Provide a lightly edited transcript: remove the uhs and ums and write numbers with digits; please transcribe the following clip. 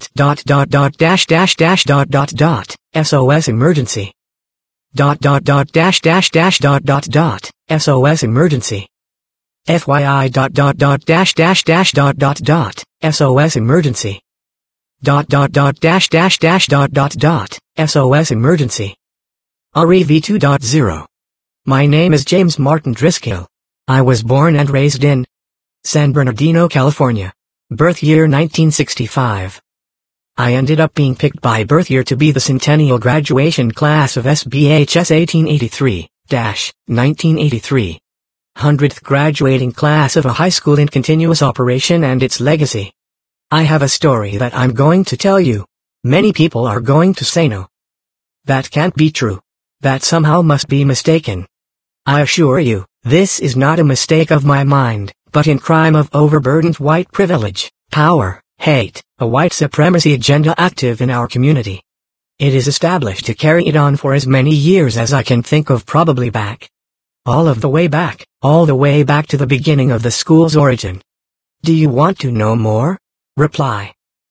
Dash dash dash SOS emergency. Dash dash dash SOS emergency. FYI dash dash dash SOS emergency. Dash dash dash SOS emergency. REV 2.0. My name is James Martin Driscoll. I was born and raised in San Bernardino, California. Birth year 1965. I ended up being picked by birth year to be the centennial graduation class of SBHS 1883-1983. 100th graduating class of a high school in continuous operation and its legacy. I have a story that I'm going to tell you. Many people are going to say no. That can't be true. That somehow must be mistaken. I assure you, this is not a mistake of my mind, but in crime of overburdened white privilege, power, hate, a white supremacy agenda active in our community. It is established to carry it on for as many years as I can think of, probably back. All the way back to the beginning of the school's origin. Do you want to know more? Reply.